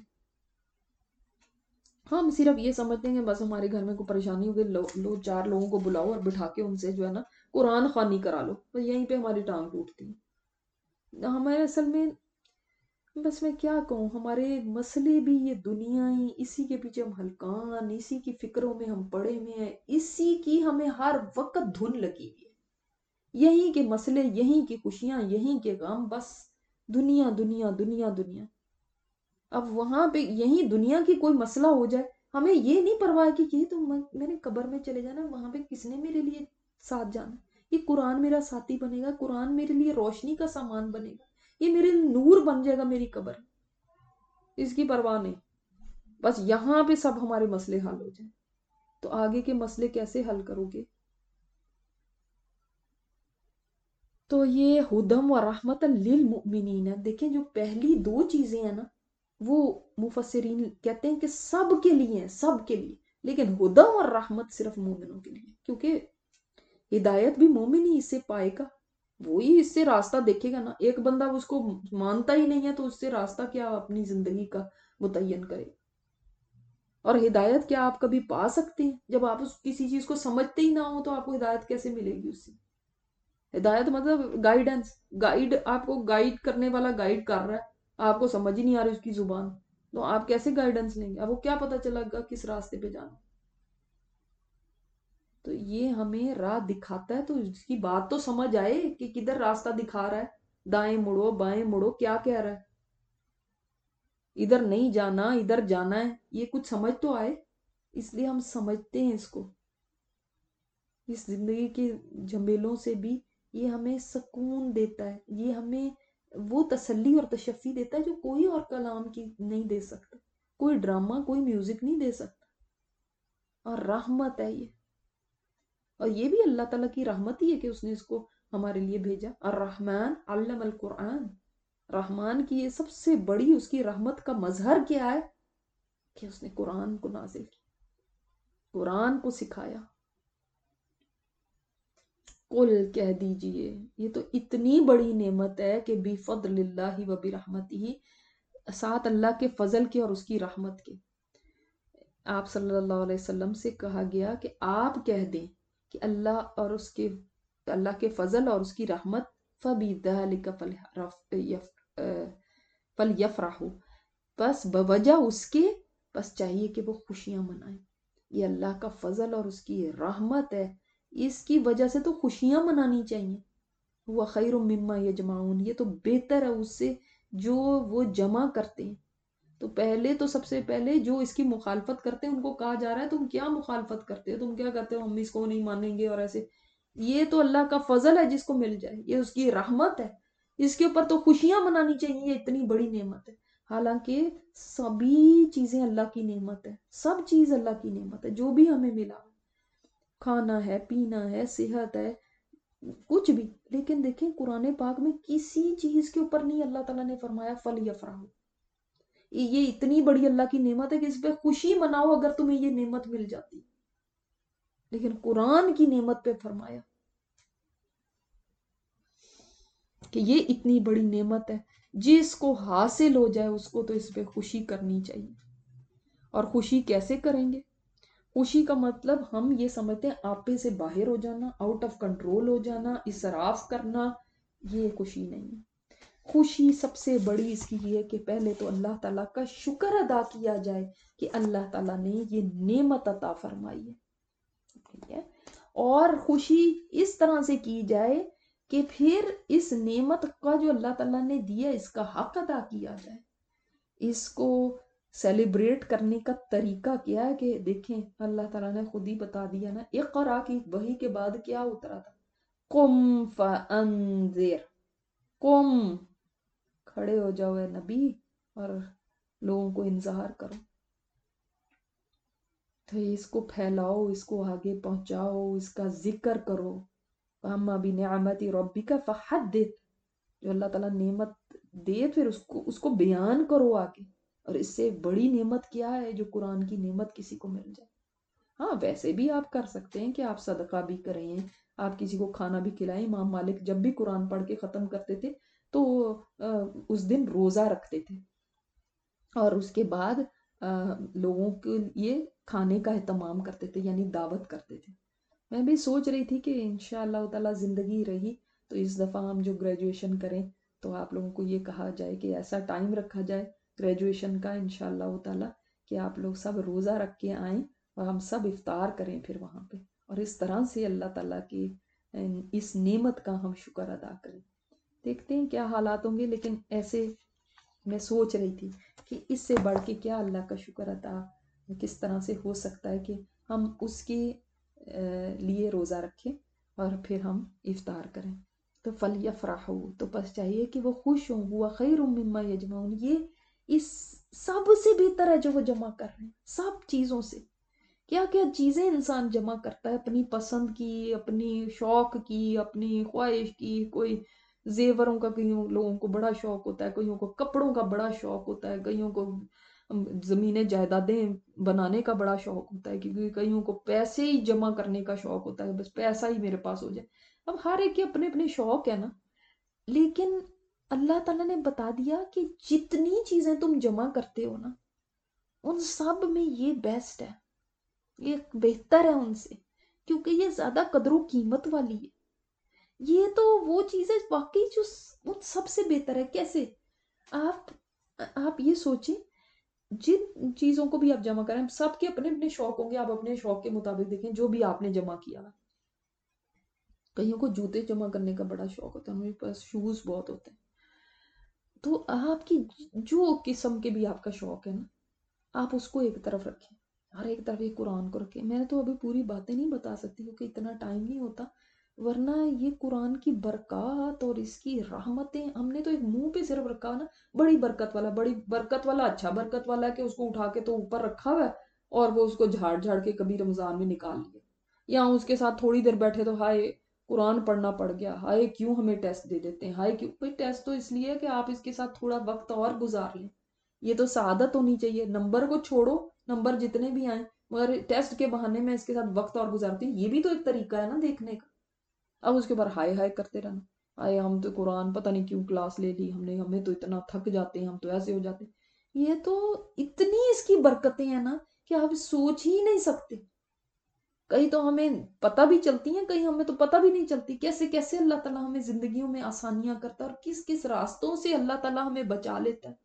ہم صرف یہ سمجھتے ہیں کہ بس ہمارے گھر میں کوئی پریشانی ہو گئی، لو, لو چار لوگوں کو بلاؤ اور بٹھا کے ان سے جو ہے نا قرآن خوانی کرا لو، بس یہیں پہ ہماری ٹانگ ٹوٹتی ہے۔ ہمارے اصل میں بس میں کیا کہوں، ہمارے مسئلے بھی یہ دنیا ہی، اسی کے پیچھے ہم ہلکان، اسی کی فکروں میں ہم پڑے ہوئے ہیں، اسی کی ہمیں ہر وقت دھن لگی ہوئی ہے، یہیں کے مسئلے، یہیں کی خوشیاں، یہیں کے غم، بس دنیا دنیا دنیا دنیا۔ اب وہاں پہ یہیں دنیا کی کوئی مسئلہ ہو جائے، ہمیں یہ نہیں پرواہ کہ یہ تو میں نے قبر میں چلے جانا، وہاں پہ کس نے میرے لیے ساتھ جانا، یہ قرآن میرا ساتھی بنے گا، قرآن میرے لیے روشنی کا سامان بنے گا، یہ میرے نور بن جائے گا میری قبر، اس کی پرواہ نہیں۔ بس یہاں پہ سب ہمارے مسئلے حل ہو جائیں، تو آگے کے مسئلے کیسے حل کرو گے؟ تو یہ ہدم و رحمت للمؤمنین ہے۔ دیکھیں جو پہلی دو چیزیں ہیں نا وہ مفسرین کہتے ہیں کہ سب کے لیے ہیں، سب کے لیے، لیکن ہدم اور رحمت صرف مومنوں کے لیے، کیونکہ ہدایت بھی مومن ہی اس سے پائے گا، وہی اس سے راستہ دیکھے گا نا۔ ایک بندہ اس کو مانتا ہی نہیں ہے تو اس سے راستہ کیا اپنی زندگی کا متعین کرے؟ اور ہدایت کیا آپ کبھی پا سکتے ہیں؟ جب آپ اس کسی چیز کو سمجھتے ہی نہ ہو تو آپ کو ہدایت کیسے ملے گی اس سے؟ ہدایت مطلب گائیڈنس، گائیڈ آپ کو گائیڈ کرنے والا گائیڈ کر رہا ہے، آپ کو سمجھ ہی نہیں آ رہی اس کی زبان، تو آپ کیسے گائیڈنس لیں گے؟ آپ کو کیا پتا چلا گا کس راستے پہ جانا؟ تو یہ ہمیں راہ دکھاتا ہے تو اس کی بات تو سمجھ آئے کہ کدھر راستہ دکھا رہا ہے، دائیں مڑو بائیں مڑو کیا کہہ رہا ہے، ادھر نہیں جانا ادھر جانا ہے، یہ کچھ سمجھ تو آئے۔ اس لیے ہم سمجھتے ہیں اس کو، اس زندگی کے جھمیلوں سے بھی یہ ہمیں سکون دیتا ہے، یہ ہمیں وہ تسلی اور تشفی دیتا ہے جو کوئی اور کلام کی نہیں دے سکتا، کوئی ڈرامہ کوئی میوزک نہیں دے سکتا، اور رحمت ہے یہ، اور یہ بھی اللہ تعالیٰ کی رحمت ہی ہے کہ اس نے اس کو ہمارے لیے بھیجا۔ الرحمن علم القرآن، رحمان کی یہ سب سے بڑی اس کی رحمت کا مظہر کیا ہے کہ اس نے قرآن کو نازل کیا، قرآن کو سکھایا۔ قل کہہ دیجئے، یہ تو اتنی بڑی نعمت ہے کہ بفضل اللہ و برحمتہ، ساتھ اللہ کے فضل کے اور اس کی رحمت کے۔ آپ صلی اللہ علیہ وسلم سے کہا گیا کہ آپ کہہ دیں کہ اللہ اور اس کے اللہ کے فضل اور اس کی رحمت فَبِذَلِكَ فَلْيَفْرَحُوا، بس بوجہ اس کے بس چاہیے کہ وہ خوشیاں منائیں۔ یہ اللہ کا فضل اور اس کی رحمت ہے، اس کی وجہ سے تو خوشیاں منانی چاہیے۔ وہ خیر مما یجمعون، یہ تو بہتر ہے اس سے جو وہ جمع کرتے ہیں۔ تو پہلے تو سب سے پہلے جو اس کی مخالفت کرتے ہیں ان کو کہا جا رہا ہے تم کیا مخالفت کرتے ہو، تم کیا کرتے ہو، ہم اس کو نہیں مانیں گے اور ایسے۔ یہ تو اللہ کا فضل ہے جس کو مل جائے، یہ اس کی رحمت ہے، اس کے اوپر تو خوشیاں منانی چاہیے، یہ اتنی بڑی نعمت ہے۔ حالانکہ سبھی چیزیں اللہ کی نعمت ہے، سب چیز اللہ کی نعمت ہے، جو بھی ہمیں ملا، کھانا ہے، پینا ہے، صحت ہے، کچھ بھی۔ لیکن دیکھیں قرآن پاک میں کسی چیز کے اوپر نہیں اللہ تعالیٰ نے فرمایا فَلْيَفْرَحُوا، یہ اتنی بڑی اللہ کی نعمت ہے کہ اس پہ خوشی مناؤ اگر تمہیں یہ نعمت مل جاتی، لیکن قرآن کی نعمت پہ فرمایا کہ یہ اتنی بڑی نعمت ہے، جس کو حاصل ہو جائے اس کو تو اس پہ خوشی کرنی چاہیے۔ اور خوشی کیسے کریں گے؟ خوشی کا مطلب ہم یہ سمجھتے ہیں آپے سے باہر ہو جانا، آؤٹ آف کنٹرول ہو جانا، اسراف کرنا، یہ خوشی نہیں ہے۔ خوشی سب سے بڑی اس کی یہ ہے کہ پہلے تو اللہ تعالیٰ کا شکر ادا کیا جائے کہ اللہ تعالیٰ نے یہ نعمت عطا فرمائی ہے، ٹھیک ہے؟ اور خوشی اس طرح سے کی جائے کہ پھر اس نعمت کا جو اللہ تعالیٰ نے دیا اس کا حق ادا کیا جائے۔ اس کو سیلیبریٹ کرنے کا طریقہ کیا ہے کہ دیکھیں اللہ تعالیٰ نے خود ہی بتا دیا نا، اقرا کی وحی کے بعد کیا اترا تھا؟ قم فانذر، قم کھڑے ہو جاؤ اے نبی اور لوگوں کو انذار کرو، تو اس کو پھیلاؤ، اس کو آگے پہنچاؤ، اس کا ذکر کرو۔ فَأَمَّا بِنِعْمَتِ رَبِّكَ فَحَدِّثْ، جو اللہ تعالیٰ نعمت دے پھر اس کو اس کو بیان کرو آگے۔ اور اس سے بڑی نعمت کیا ہے جو قرآن کی نعمت کسی کو مل جائے؟ ہاں ویسے بھی آپ کر سکتے ہیں کہ آپ صدقہ بھی کریں، آپ کسی کو کھانا بھی کھلائیں۔ امام مالک جب بھی قرآن پڑھ کے ختم کرتے تھے تو اس دن روزہ رکھتے تھے اور اس کے بعد لوگوں کے لیے کھانے کا اہتمام کرتے تھے، یعنی دعوت کرتے تھے۔ میں بھی سوچ رہی تھی کہ انشاءاللہ تعالی زندگی رہی تو اس دفعہ ہم جو گریجویشن کریں تو آپ لوگوں کو یہ کہا جائے کہ ایسا ٹائم رکھا جائے گریجویشن کا انشاءاللہ تعالی کہ آپ لوگ سب روزہ رکھ کے آئیں اور ہم سب افطار کریں پھر وہاں پہ، اور اس طرح سے اللہ تعالیٰ کی اس نعمت کا ہم شکر ادا کریں۔ دیکھتے ہیں کیا حالات ہوں گے، لیکن ایسے میں سوچ رہی تھی کہ اس سے بڑھ کے کیا اللہ کا شکر ادا کس طرح سے ہو سکتا ہے کہ ہم اس کے لیے روزہ رکھیں اور پھر ہم افطار کریں۔ تو فَلْيَفْرَحُوا، تو بس چاہیے کہ وہ خوش ہوں، ہُوَ خَيْرٌ مِّمَّا يَجْمَعُونَ، یہ اس سب سے بہتر ہے جو وہ جمع کر رہے ہیں، سب چیزوں سے۔ کیا کیا چیزیں انسان جمع کرتا ہے، اپنی پسند کی، اپنی شوق کی، اپنی خواہش کی، کوئی زیوروں کا کئیوں لوگوں کو بڑا شوق ہوتا ہے، کئیوں کو کپڑوں کا بڑا شوق ہوتا ہے، کئیوں کو زمینیں جائیدادیں بنانے کا بڑا شوق ہوتا ہے، کیونکہ کئیوں کو پیسے ہی جمع کرنے کا شوق ہوتا ہے، بس پیسہ ہی میرے پاس ہو جائے۔ اب ہر ایک کے اپنے اپنے شوق ہے نا، لیکن اللہ تعالیٰ نے بتا دیا کہ جتنی چیزیں تم جمع کرتے ہو نا ان سب میں یہ بیسٹ ہے، یہ بہتر ہے ان سے، کیونکہ یہ زیادہ قدر و قیمت والی ہے۔ یہ تو وہ چیز ہے واقعی جو ان سب سے بہتر ہے۔ کیسے؟ آپ آپ یہ سوچیں جن چیزوں کو بھی آپ جمع کریں، سب کے اپنے اپنے شوق ہوں گے، آپ اپنے شوق کے مطابق دیکھیں جو بھی آپ نے جمع کیا۔ کئیوں کو جوتے جمع کرنے کا بڑا شوق ہوتا ہے، میرے پاس شوز بہت ہوتے ہیں۔ تو آپ کی جو قسم کے بھی آپ کا شوق ہے نا، آپ اس کو ایک طرف رکھیں اور ایک طرف ایک قرآن کو رکھیں۔ میں تو ابھی پوری باتیں نہیں بتا سکتی کیونکہ اتنا ٹائم نہیں ہوتا، ورنہ یہ قرآن کی برکات اور اس کی رحمتیں ہم نے تو ایک منہ پہ صرف رکھا نا، بڑی برکت والا، بڑی برکت والا، اچھا برکت والا ہے کہ اس کو اٹھا کے تو اوپر رکھا ہوا ہے اور وہ اس کو جھاڑ جھاڑ کے کبھی رمضان میں نکال لیا، یا اس کے ساتھ تھوڑی دیر بیٹھے تو ہائے قرآن پڑھنا پڑ گیا، ہائے کیوں ہمیں ٹیسٹ دے دیتے ہیں، ہائے کیوں بھائی ٹیسٹ تو اس لیے کہ آپ اس کے ساتھ تھوڑا وقت اور گزار لیں، یہ تو سعادت ہونی چاہیے، نمبر کو چھوڑو، نمبر جتنے بھی آئیں مگر ٹیسٹ کے بہانے میں اس کے ساتھ وقت اور گزارتی ہوں، یہ بھی تو ایک طریقہ ہے نا دیکھنے کا۔ اب اس کے بعد ہائے ہائے کرتے رہنا، آئے ہم تو قرآن پتہ نہیں کیوں کلاس لے لی ہم نے، ہمیں تو اتنا تھک جاتے ہیں، ہم تو ایسے ہو جاتے ہیں، یہ تو اتنی اس کی برکتیں ہیں نا کہ آپ سوچ ہی نہیں سکتے، کئی تو ہمیں پتہ بھی چلتی ہیں، کئی ہمیں تو پتہ بھی نہیں چلتی، کیسے کیسے اللہ تعالیٰ ہمیں زندگیوں میں آسانیاں کرتا ہے اور کس کس راستوں سے اللہ تعالیٰ ہمیں بچا لیتا ہے،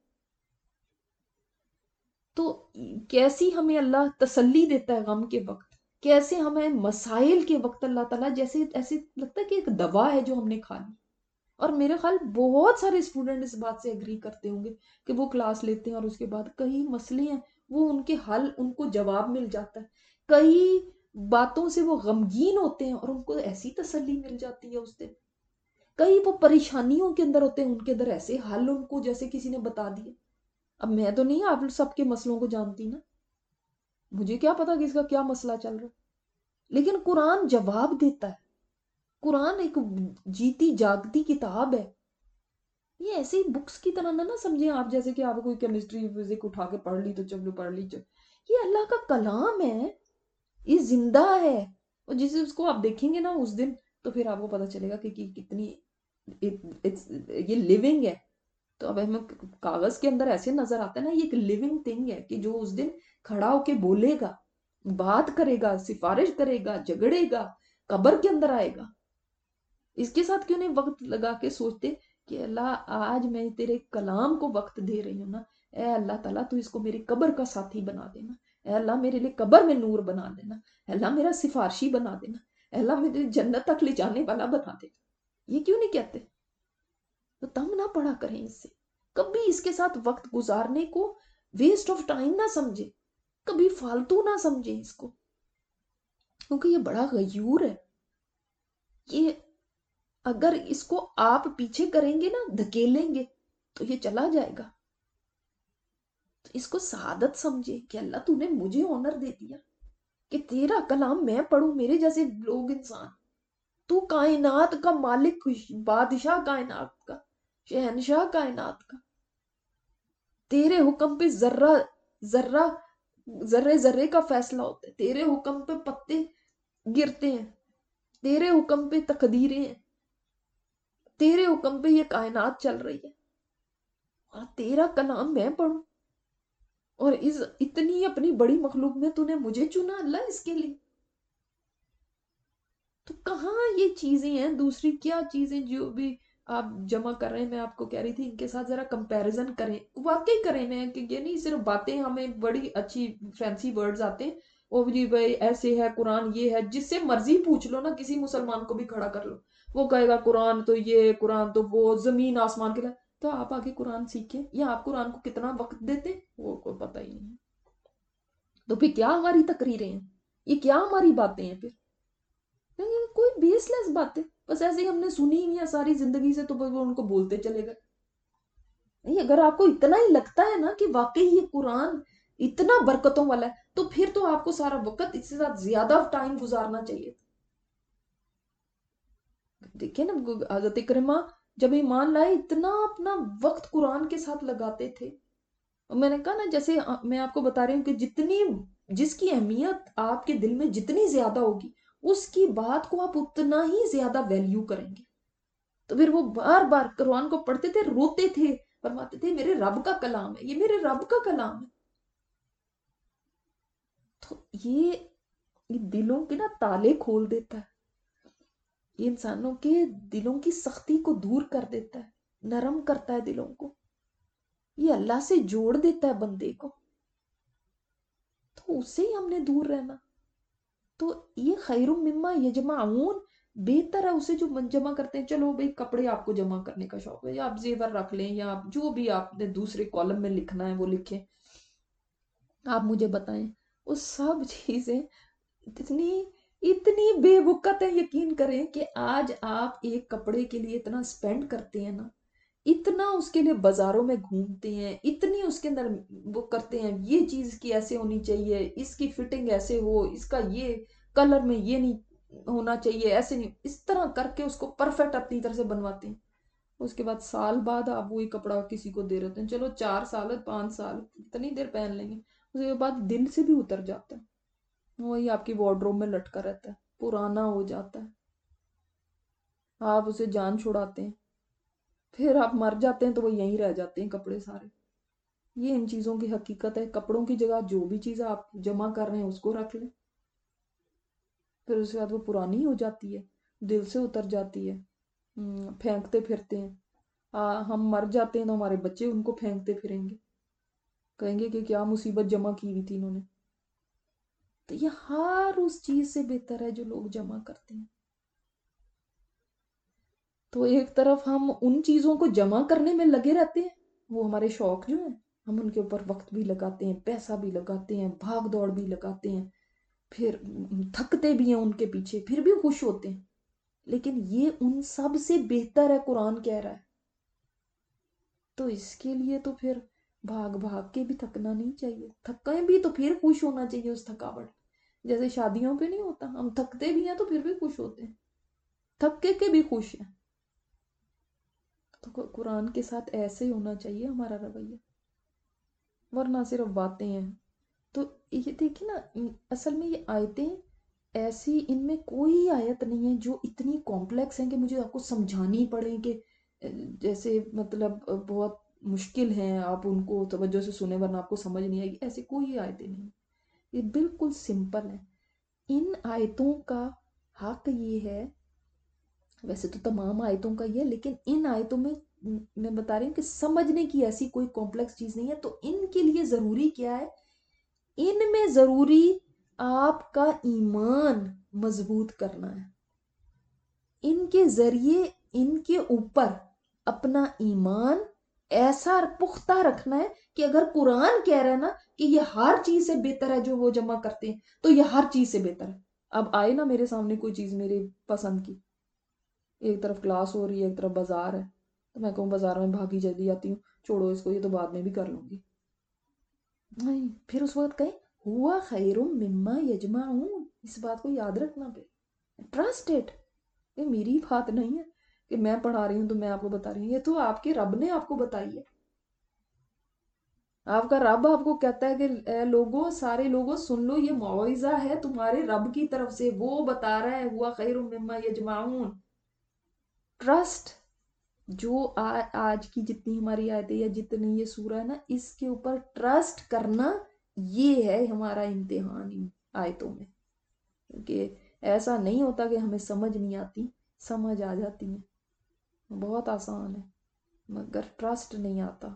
تو کیسی ہمیں اللہ تسلی دیتا ہے غم کے وقت، کیسے ہمیں مسائل کے وقت اللہ تعالیٰ جیسے ایسے لگتا ہے کہ ایک دوا ہے جو ہم نے کھا لی۔ اور میرے خیال بہت سارے اسٹوڈنٹ اس بات سے اگری کرتے ہوں گے کہ وہ کلاس لیتے ہیں اور اس کے بعد کئی مسئلے ہیں وہ ان کے حل، ان کو جواب مل جاتا ہے، کئی باتوں سے وہ غمگین ہوتے ہیں اور ان کو ایسی تسلی مل جاتی ہے اس دن، کئی وہ پریشانیوں کے اندر ہوتے ہیں ان کے اندر ایسے حل ان کو جیسے کسی نے بتا دیے۔ اب میں تو نہیں آپ سب کے مسئلوں کو جانتی نا، مجھے کیا پتا کہ اس کا کیا مسئلہ چل رہا ہے، لیکن قرآن جواب دیتا ہے، قرآن ایک جیتی جاگتی کتاب ہے، یہ ایسی بکس کی طرح نہ نہ سمجھیں آپ جیسے کہ آپ کوئی کیمسٹری فزک اٹھا کے پڑھ لی تو چلو پڑھ لی چلو، یہ اللہ کا کلام ہے، یہ زندہ ہے، اور جسے اس کو آپ دیکھیں گے نا اس دن تو پھر آپ کو پتا چلے گا کہ کتنی یہ لیونگ ہے، تو اب ہمیں کاغذ کے اندر ایسے نظر آتا ہے نا، یہ ایک لیونگ تھنگ ہے کہ جو اس دن کھڑا ہو کے بولے گا، بات کرے گا، سفارش کرے گا، جھگڑے گا، قبر کے اندر آئے گا، اس کے ساتھ کیوں نہیں وقت لگا کے سوچتے کہ اللہ آج میں تیرے کلام کو وقت دے رہی ہوں نا، اے اللہ تعالیٰ تو اس کو میری قبر کا ساتھی بنا دینا، اے اللہ میرے لیے قبر میں نور بنا دینا، اے اللہ میرا سفارشی بنا دینا، اے اللہ میرے جنت تک لے جانے والا بنا دینا، یہ کیوں نہیں کہتے؟ تو تنگ نہ پڑا کریں اس سے، کبھی اس کے ساتھ وقت گزارنے کو ویسٹ آف ٹائم نہ سمجھے، کبھی فالتو نہ سمجھے اس کو، کیونکہ یہ بڑا غیور ہے، یہ اگر اس کو آپ پیچھے کریں گے نا، دھکیلیں گے تو یہ چلا جائے گا، تو اس کو سعادت سمجھے کہ اللہ تو نے مجھے آنر دے دیا کہ تیرا کلام میں پڑھوں، میرے جیسے لوگ انسان، تو کائنات کا مالک، بادشاہ کائنات کا، شہنشاہ کائنات کا، تیرے حکم پہ ذرہ ذرہ ذرے ذرے کا فیصلہ ہوتا ہے، تیرے حکم پہ پتے گرتے ہیں، تیرے حکم پہ تقدیریں ہیں، تیرے حکم پہ یہ کائنات چل رہی ہے، اور تیرا کلام میں پڑھوں، اور اس اتنی اپنی بڑی مخلوق میں تو نے مجھے چنا اللہ اس کے لیے، تو کہاں یہ چیزیں ہیں، دوسری کیا چیزیں جو بھی آپ جمع کر رہے ہیں، میں آپ کو کہہ رہی تھی ان کے ساتھ ذرا کمپیریزن کریں، واقعی کریں، میں کہ یہ نہیں صرف باتیں ہمیں بڑی اچھی فینسی ورڈز آتے ہیں، وہ جی بھائی ایسے ہے قرآن، یہ ہے، جس سے مرضی پوچھ لو نا، کسی مسلمان کو بھی کھڑا کر لو، وہ کہے گا قرآن تو یہ، قرآن تو وہ، زمین آسمان کے، تو آپ آگے قرآن سیکھیں، یا آپ قرآن کو کتنا وقت دیتے وہ کوئی پتہ ہی نہیں، تو پھر کیا ہماری تقریریں ہیں، یہ کیا ہماری باتیں ہیں پھر، کوئی بیس لیس باتیں، بس ایسے ہی ہم نے سنی ہوئی ہیں ساری زندگی سے، تو وہ ان کو بولتے چلے گئے، نہیں اگر آپ کو اتنا ہی لگتا ہے نا کہ واقعی یہ قرآن اتنا برکتوں والا ہے، تو پھر تو آپ کو سارا وقت اس کے ساتھ زیادہ ٹائم گزارنا چاہیے، دیکھیں نا حضرت اکرمہ جب ایمان لائے اتنا اپنا وقت قرآن کے ساتھ لگاتے تھے، اور میں نے کہا نا جیسے میں آپ کو بتا رہی ہوں کہ جتنی جس کی اہمیت آپ کے دل میں جتنی زیادہ ہوگی، اس کی بات کو آپ اتنا ہی زیادہ ویلیو کریں گے، تو پھر وہ بار بار قرآن کو پڑھتے تھے، روتے تھے، فرماتے تھے میرے رب کا کلام ہے، یہ میرے رب کا کلام ہے، تو یہ یہ دلوں کے نا تالے کھول دیتا ہے، یہ انسانوں کے دلوں کی سختی کو دور کر دیتا ہے، نرم کرتا ہے دلوں کو، یہ اللہ سے جوڑ دیتا ہے بندے کو، تو اس سے ہی ہم نے دور رہنا، تو یہ خیر مما یجمعون، بہتر ہے اسے جو من جمع کرتے ہیں، چلو بھئی کپڑے آپ کو جمع کرنے کا شوق ہے، یا آپ زیور رکھ لیں، یا آپ جو بھی آپ نے دوسرے کالم میں لکھنا ہے وہ لکھیں، آپ مجھے بتائیں، وہ سب چیزیں اتنی اتنی بے وقت ہے، یقین کریں کہ آج آپ ایک کپڑے کے لیے اتنا سپینڈ کرتے ہیں نا، اتنا اس کے لیے بازاروں میں گھومتے ہیں، اتنی اس کے اندر وہ کرتے ہیں، یہ چیز کی ایسے ہونی چاہیے، اس کی فٹنگ ایسے ہو، اس کا یہ کلر میں یہ نہیں ہونا چاہیے، ایسے نہیں، اس طرح کر کے اس کو پرفیکٹ اپنی طرح سے بنواتے ہیں۔ اس کے بعد سال بعد آپ وہی کپڑا کسی کو دے رہے ہوتے ہیں، چلو چار سال پانچ سال اتنی دیر پہن لیں گے، اس کے بعد دل سے بھی اتر جاتا ہے، وہی آپ کی وارڈروب میں لٹکا رہتا ہے، پرانا ہو جاتا ہے، آپ اسے جان چھڑاتے ہیں، پھر آپ مر جاتے ہیں تو وہ یہیں رہ جاتے ہیں کپڑے سارے۔ یہ ان چیزوں کی حقیقت ہے، کپڑوں کی جگہ جو بھی چیز آپ جمع کر رہے ہیں اس کو رکھ لیں، پھر اس کے بعد وہ پرانی ہو جاتی ہے، دل سے اتر جاتی ہے، پھینکتے پھرتے ہیں، آ, ہم مر جاتے ہیں تو ہمارے بچے ان کو پھینکتے پھریں گے، کہیں گے کہ کیا مصیبت جمع کی ہوئی تھی انہوں نے۔ تو یہ ہر اس چیز سے بہتر ہے جو لوگ جمع کرتے ہیں۔ تو ایک طرف ہم ان چیزوں کو جمع کرنے میں لگے رہتے ہیں، وہ ہمارے شوق جو ہیں، ہم ان کے اوپر وقت بھی لگاتے ہیں، پیسہ بھی لگاتے ہیں، بھاگ دوڑ بھی لگاتے ہیں، پھر تھکتے بھی ہیں ان کے پیچھے، پھر بھی خوش ہوتے ہیں، لیکن یہ ان سب سے بہتر ہے، قرآن کہہ رہا ہے۔ تو اس کے لیے تو پھر بھاگ بھاگ کے بھی تھکنا نہیں چاہیے، تھکیں بھی تو پھر خوش ہونا چاہیے اس تھکاوٹ، جیسے شادیوں پہ نہیں ہوتا، ہم تھکتے بھی ہیں تو پھر بھی خوش ہوتے ہیں، تھکے کے بھی خوش ہیں۔ تو قرآن کے ساتھ ایسے ہی ہونا چاہیے ہمارا رویہ، ورنہ صرف باتیں ہیں۔ تو یہ دیکھیں نا، اصل میں یہ آیتیں ایسی، ان میں کوئی آیت نہیں ہے جو اتنی کمپلیکس ہیں کہ مجھے آپ کو سمجھانی پڑے، کہ جیسے مطلب بہت مشکل ہیں، آپ ان کو توجہ سے سنیں ورنہ آپ کو سمجھ نہیں آئے گی، ایسی کوئی آیتیں نہیں، یہ بالکل سمپل ہے۔ ان آیتوں کا حق یہ ہے، ویسے تو تمام آیتوں کا یہ ہے، لیکن ان آیتوں میں میں بتا رہی ہوں کہ سمجھنے کی ایسی کوئی کمپلیکس چیز نہیں ہے۔ تو ان کے لیے ضروری کیا ہے؟ ان میں ضروری آپ کا ایمان مضبوط کرنا ہے، ان کے ذریعے ان کے اوپر اپنا ایمان ایسا پختہ رکھنا ہے کہ اگر قرآن کہہ رہا ہے نا کہ یہ ہر چیز سے بہتر ہے جو وہ جمع کرتے ہیں، تو یہ ہر چیز سے بہتر ہے۔ اب آئے نا میرے سامنے کوئی چیز میری پسند کی، ایک طرف کلاس ہو رہی ہے، ایک طرف بازار ہے، تو میں کہوں بازار میں بھاگی جلدی آتی ہوں، چھوڑو اس کو، یہ تو بعد میں بھی کر لوں گی، نہیں، پھر اس وقت کہیں ہوا خیر مما یجمعون، اس بات کو یاد رکھنا پہ ٹرسٹ اٹ، یہ میری بات نہیں ہے کہ میں پڑھا رہی ہوں تو میں آپ کو بتا رہی ہوں، یہ تو آپ کے رب نے آپ کو بتائی ہے۔ آپ کا رب آپ کو کہتا ہے کہ اے لوگوں، سارے لوگوں سن لو، یہ موعظہ ہے تمہارے رب کی طرف سے، وہ بتا رہا ہے ہوا خیر مما یجمعون۔ ٹرسٹ جو آج کی جتنی ہماری آیتیں یا جتنی یہ سورہ ہے نا، اس کے اوپر ٹرسٹ کرنا، یہ ہے ہمارا امتحان ان آیتوں میں، کیونکہ ایسا نہیں ہوتا کہ ہمیں سمجھ نہیں آتی، سمجھ آ جاتی ہیں، بہت آسان ہے، مگر ٹرسٹ نہیں آتا۔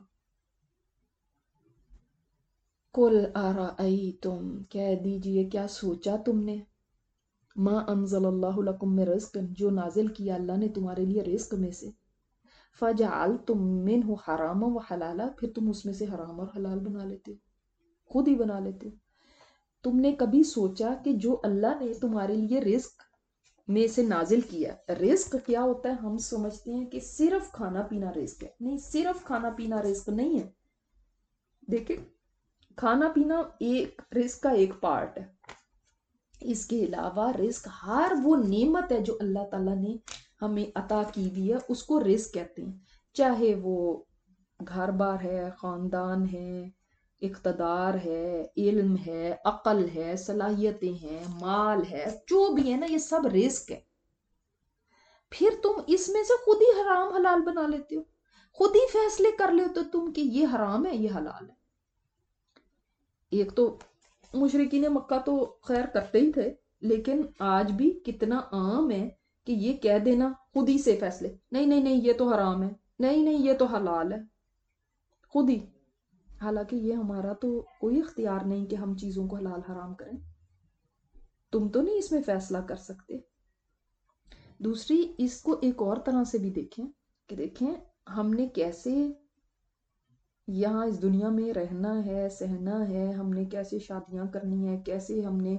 قل ارأیتم، کہہ دیجئے کیا سوچا تم نے، ما انزل اللہ لکم من رزق، جو نازل کیا اللہ نے تمہارے لیے رزق میں سے، فجعلتم منہ حراما و حلالا، پھر تم اس میں سے حرام اور حلال بنا لیتے ہو، خود ہی بنا لیتے ہو۔ تم نے کبھی سوچا کہ جو اللہ نے تمہارے لیے رزق میں سے نازل کیا، رزق کیا ہوتا ہے؟ ہم سمجھتے ہیں کہ صرف کھانا پینا رزق ہے، نہیں، صرف کھانا پینا رزق نہیں ہے۔ دیکھیں، کھانا پینا ایک رزق کا ایک پارٹ ہے، اس کے علاوہ رزق ہر وہ نعمت ہے جو اللہ تعالیٰ نے ہمیں عطا کی دی ہے، اس کو رزق کہتے ہیں، چاہے وہ گھر بار ہے، خاندان ہے، اقتدار ہے، علم ہے، عقل ہے، صلاحیتیں ہیں، مال ہے، جو بھی ہے نا، یہ سب رزق ہے۔ پھر تم اس میں سے خود ہی حرام حلال بنا لیتے ہو، خود ہی فیصلے کر لیتے ہو تم کہ یہ حرام ہے یہ حلال ہے۔ ایک تو مشرکین مکہ تو خیر کرتے ہی تھے، لیکن آج بھی کتنا عام ہے کہ یہ کہہ دینا خود ہی سے فیصلے، نہیں نہیں نہیں یہ تو حرام ہے، نہیں نہیں یہ تو حلال ہے، خود ہی، حالانکہ یہ ہمارا تو کوئی اختیار نہیں کہ ہم چیزوں کو حلال حرام کریں، تم تو نہیں اس میں فیصلہ کر سکتے۔ دوسری، اس کو ایک اور طرح سے بھی دیکھیں کہ دیکھیں ہم نے کیسے یہاں اس دنیا میں رہنا ہے، سہنا ہے، ہم نے کیسے شادیاں کرنی ہے، کیسے ہم نے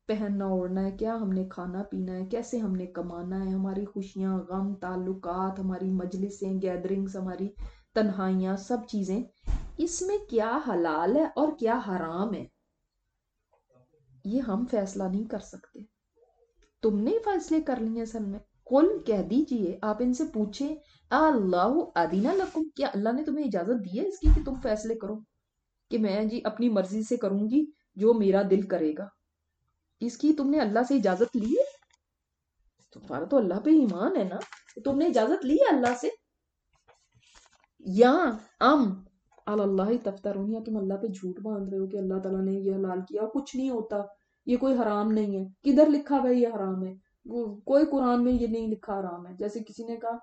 پہننا اوڑھنا ہے، کیا ہم نے کھانا پینا ہے، کیسے ہم نے کمانا ہے، ہماری خوشیاں، غم، تعلقات، ہماری مجلسیں، گیدرنگز، ہماری تنہائیاں، سب چیزیں، اس میں کیا حلال ہے اور کیا حرام ہے، یہ ہم فیصلہ نہیں کر سکتے. تم نے فیصلے کر لیے اصل میں. کل کہہ دیجئے، آپ ان سے پوچھیں اللہ اذن لکم، کیا اللہ نے تمہیں اجازت دی ہے اس کی کہ تم فیصلے کرو کہ میں جی اپنی مرضی سے کروں گی جو میرا دل کرے گا؟ اس کی تم نے اللہ سے اجازت لی ہے؟ تمہارا تو اللہ پہ ایمان ہے نا، تم نے اجازت لی ہے اللہ سے؟ یا ام اللہ تفترون، یا تم اللہ پہ جھوٹ باندھ رہے ہو کہ اللہ تعالیٰ نے یہ حلال کیا اور کچھ نہیں ہوتا، یہ کوئی حرام نہیں ہے. کدھر لکھا ہوا ہے یہ حرام ہے؟ کوئی قرآن میں یہ نہیں لکھا حرام ہے. جیسے کسی نے کہا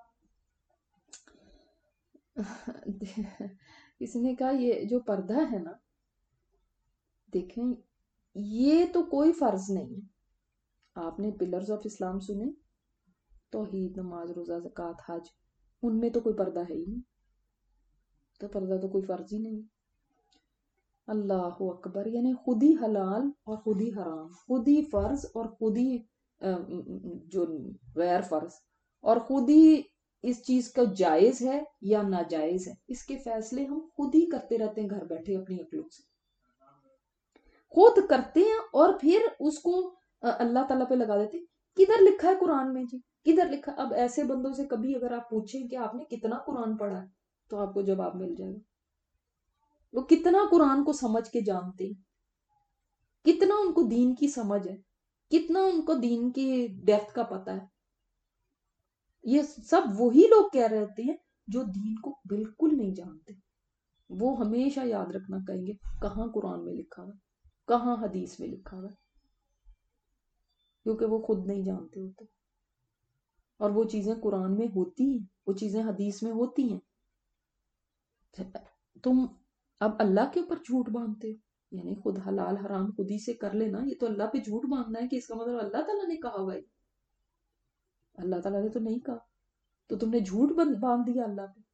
کسی نے کہا یہ جو پردہ ہے نا، دیکھیں یہ تو کوئی فرض نہیں ہے. آپ نے پلرز آف اسلام سنے، توحید، نماز، روزہ، زکوٰۃ، حج، ان میں تو کوئی پردہ ہے ہی نہیں، تو پردہ تو کوئی فرض ہی نہیں. اللہ اکبر، یعنی خود ہی حلال اور خود ہی حرام، خود ہی فرض اور خود ہی جو غیر فرض، اور خود ہی اس چیز کا جائز ہے یا ناجائز ہے، اس کے فیصلے ہم خود ہی کرتے رہتے ہیں گھر بیٹھے اپنی عقلوں سے، خود کرتے ہیں اور پھر اس کو اللہ تعالیٰ پہ لگا دیتے. کدھر لکھا ہے قرآن میں جی؟ کدھر لکھا؟ اب ایسے بندوں سے کبھی اگر آپ پوچھیں کہ آپ نے کتنا قرآن پڑھا ہے تو آپ کو جواب مل جائے گا. وہ کتنا قرآن کو سمجھ کے جانتے ہیں، کتنا ان کو دین کی سمجھ ہے، کتنا ان کو دین کی ڈیپتھ کا پتہ ہے. یہ سب وہی لوگ کہہ رہے ہوتے ہیں جو دین کو بالکل نہیں جانتے. وہ ہمیشہ یاد رکھنا کہیں گے کہاں قرآن میں لکھا ہوا ہے، کہاں حدیث میں لکھا ہوا ہے، کیونکہ وہ خود نہیں جانتے ہوتے. اور وہ چیزیں قرآن میں ہوتی ہیں، وہ چیزیں حدیث میں ہوتی ہیں. تم اب اللہ کے اوپر جھوٹ باندھتے ہو، یعنی خود حلال حرام خود ہی سے کر لینا، یہ تو اللہ پہ جھوٹ باندھنا ہے کہ اس کا مطلب اللہ تعالیٰ نے کہا ہوا ہے. اللہ تعالیٰ نے تو نہیں کہا، تو تم نے جھوٹ باندھ دیا اللہ پہ.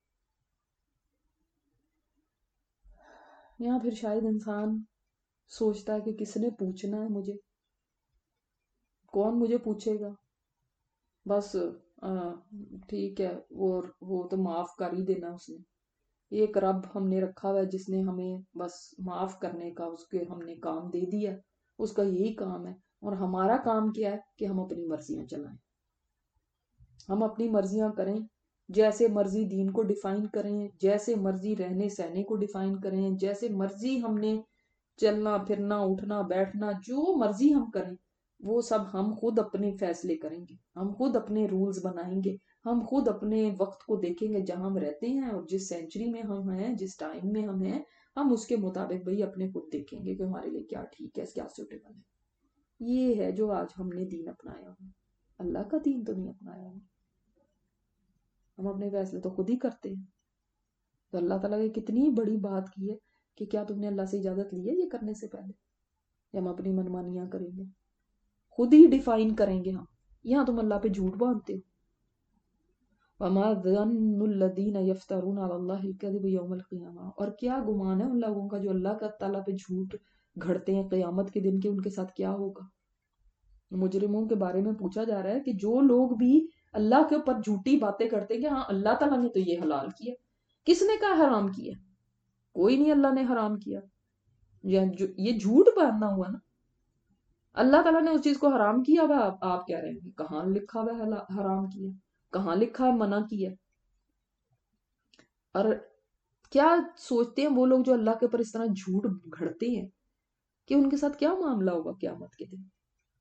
یہاں پھر شاید انسان سوچتا ہے کہ کس نے پوچھنا ہے مجھے، کون مجھے پوچھے گا، بس ٹھیک ہے وہ وہ تو معاف کر ہی دینا اس نے. ایک رب ہم نے رکھا ہوا ہے جس نے ہمیں بس معاف کرنے کا، اس کے ہم نے کام دے دیا، اس کا یہی کام ہے. اور ہمارا کام کیا ہے کہ ہم اپنی مرضیاں چلائیں، ہم اپنی مرضیاں کریں، جیسے مرضی دین کو ڈیفائن کریں، جیسے مرضی رہنے سہنے کو ڈیفائن کریں، جیسے مرضی ہم نے چلنا پھرنا اٹھنا بیٹھنا جو مرضی ہم کریں، وہ سب ہم خود اپنے فیصلے کریں گے، ہم خود اپنے رولز بنائیں گے، ہم خود اپنے وقت کو دیکھیں گے جہاں ہم رہتے ہیں اور جس سینچری میں ہم ہیں، جس ٹائم میں ہم ہیں، ہم اس کے مطابق بھئی اپنے خود دیکھیں گے کہ ہمارے لیے کیا ٹھیک ہے، کیا سوٹیبل ہے. یہ ہے جو آج ہم نے دین اپنایا ہوا، اللہ کا دین تو نہیں اپنایا ہوا. ہم اپنے فیصلے تو خود ہی کرتے ہیں. تو اللہ تعالیٰ نے کتنی بڑی بات کی ہے کہ کیا تم نے اللہ سے اجازت لی ہے یہ کرنے سے پہلے، یا ہم اپنی منمانیاں کریں گے، خود ہی ڈیفائن کریں گے ہم. یہاں تم اللہ پہ جھوٹ باندھتے ہو. وَمَا ظَنُّ الَّذِينَ يَفْتَرُونَ عَلَى اللَّهِ الْكَذِبَ يَوْمَ الْقِيَامَةِ، اور کیا گمان ہے ان لوگوں کا جو اللہ کا تعالیٰ پہ جھوٹ گھڑتے ہیں قیامت کے دن کے، ان کے ساتھ کیا ہوگا. مجرموں کے بارے میں پوچھا جا رہا ہے کہ جو لوگ بھی اللہ کے اوپر جھوٹی باتیں کرتے ہیں کہ ہاں اللہ تعالیٰ نے تو یہ حلال کیا، کس نے کہا حرام کیا؟ کوئی نہیں اللہ نے حرام کیا. یہ جھوٹ باندھنا ہوا نا. اللہ تعالیٰ نے اس چیز کو حرام کیا ہوا، آپ کہہ رہے ہیں کہاں لکھا ہوا ہے حرام کیا، کہاں لکھا ہے منع کیا. اور کیا سوچتے ہیں وہ لوگ جو اللہ کے اوپر اس طرح جھوٹ گھڑتے ہیں کہ ان کے ساتھ کیا معاملہ ہوگا قیامت کے دن.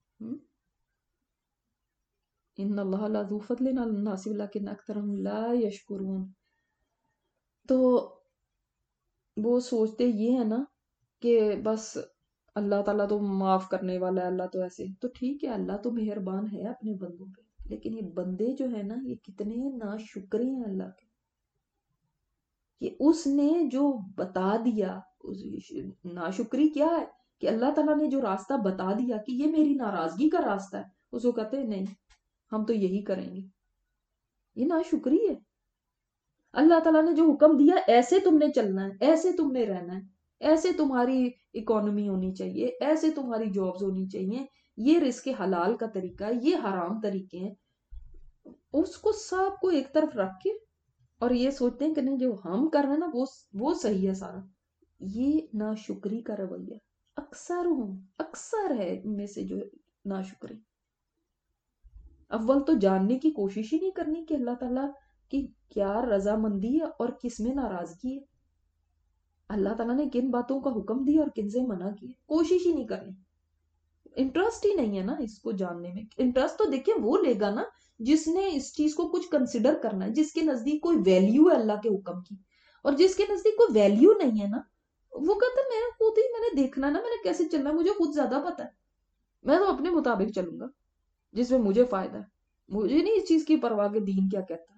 ان اللہ لذو فضل علی الناس ولکن اکثرهم لا یشکرون. تو وہ سوچتے یہ ہے نا کہ بس اللہ تعالیٰ تو معاف کرنے والا ہے، اللہ تو ایسے، تو ٹھیک ہے اللہ تو مہربان ہے اپنے بندوں پہ، لیکن یہ بندے جو ہے نا یہ کتنے ناشکرے ہیں اللہ کے، کہ اس نے جو بتا دیا. ناشکری کیا ہے کہ اللہ تعالیٰ نے جو راستہ بتا دیا کہ یہ میری ناراضگی کا راستہ ہے، اس کو کہتے ہیں نہیں ہم تو یہی کریں گے. یہ ناشکری ہے. اللہ تعالیٰ نے جو حکم دیا ایسے تم نے چلنا ہے، ایسے تم نے رہنا ہے، ایسے تمہاری اکانومی ہونی چاہیے، ایسے تمہاری جابز ہونی چاہیے، ये रिस्क हलाल का तरीका है, ये हराम तरीके हैं, उसको सबको एक तरफ रख के और ये सोचते हैं कि नहीं जो हम कर रहे हैं ना वो वो सही है सारा। ये नाशुक्री का रवैया अक्सर हूं अक्सर है इनमें से जो नाशुक्री। अव्वल तो जानने की कोशिश ही नहीं करनी कि अल्लाह ताला की क्या रजामंदी है और किस में नाराजगी है, अल्लाह ताला ने किन बातों का हुक्म दिया और किन से मना किया, कोशिश ही नहीं करनी। इंटरेस्ट ही नहीं है ना इसको जानने में। इंटरेस्ट तो देखिए वो लेगा ना जिसने इस चीज को कुछ कंसिडर करना है, जिसके नजदीक कोई वैल्यू है अल्लाह के हुक्म की। और जिसके नजदीक कोई वैल्यू नहीं है ना, वो कहता है मैं खुद ही मैंने देखना है ना, मैंने कैसे चलना है, मुझे खुद ज्यादा पता है, मैं तो अपने मुताबिक चलूंगा जिसमें मुझे फायदा है, मुझे नहीं इस चीज की परवाह कि दीन क्या कहता है।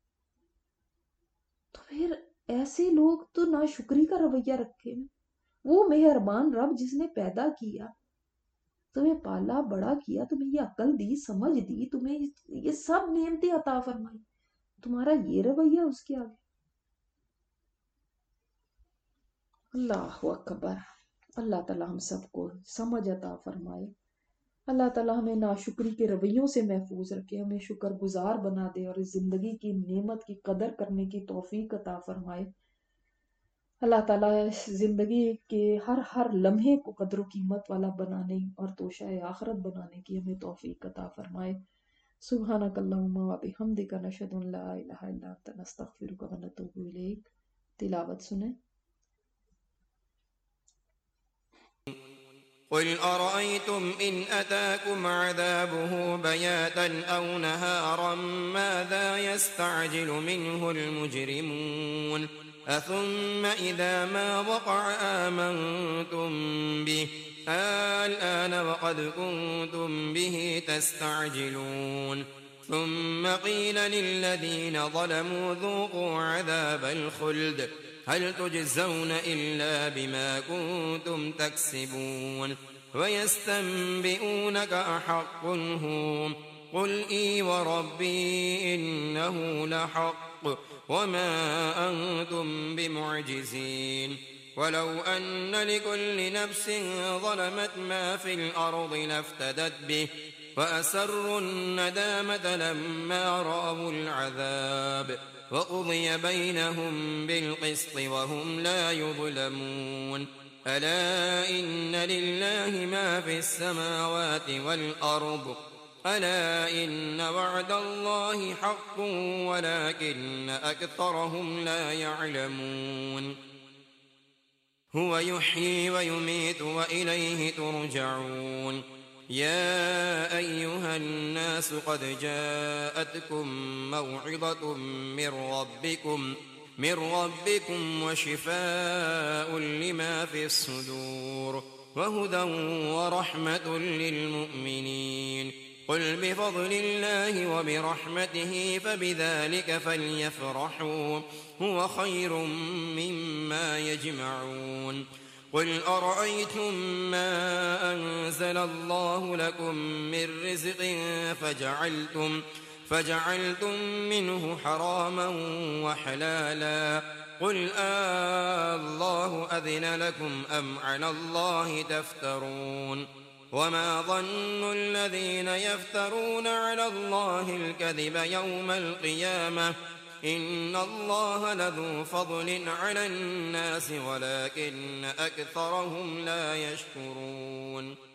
तो फिर ऐसे लोग तो नाशुक्री का रवैया रखे हैं। वो मेहरबान रब जिसने पैदा किया, तुम्हें पाला बड़ा किया, तुम्हें ये अकल दी, समझ दी, तुम्हें ये सब नेमतें अता फरमाई, तुम्हारा ये रवैया उसके आगे। अल्लाह अकबर। अल्लाह ताला हम सबको समझ अता फरमाए। अल्लाह ताला हमें नाशुक्री के रवैयों से महफूज रखे, हमें शुक्रगुजार बना दे और इस जिंदगी की नेमत की कदर करने की तौफीक अता फरमाए। अल्लाह ताला इस जिंदगी के हर हर लम्हे को कदर कीमत वाला बनाने और तोशाए आखरत बनाने की हमें तौफीक अता फरमाए। सुब्हानकल्लाहुम्मा व बिहम्दिका नशहदु अन ला इलाहा इल्ला अंता नस्तगफिरुका व नतूबु इलैक। तिलावत सुने। قل أرأيتم إن أتاكم عذابه بياتا أو نهارا ماذا يستعجل منه المجرمون أثم إذا ما وقع آمنتم به الآن وقد كنتم به تستعجلون ثم قيل للذين ظلموا ذوقوا عذاب الخلد هل تجزون إلا بما كنتم تكسبون ويستنبئونك أحق هو قل إي وربي إنه لحق وما أنتم بمعجزين ولو أن لكل نفس ظلمت ما في الأرض لافتدت به وأسروا الندامة لما رأوا العذاب وقضي بينهم بالقسط وهم لا يظلمون ألا إن لله ما في السماوات والأرض ألا إن وعد الله حق ولكن أكثرهم لا يعلمون هو يحيي ويميت وإليه ترجعون يا أيها الناس قد جاءتكم موعظة من ربكم من ربكم وشفاء لما في الصدور وهدى ورحمة للمؤمنين قل بفضل الله وبرحمته فبذلك فليفرحوا هو خير مما يجمعون قل أرأيتم ما أنزل الله لكم من رزق فجعلتم فجعلتم منه حراما وحلالا قل آه الله أذن لكم أم على الله تفترون وما ظن الذين يفترون على الله الكذب يوم القيامة إن الله لذو فضل على الناس ولكن أكثرهم لا يشكرون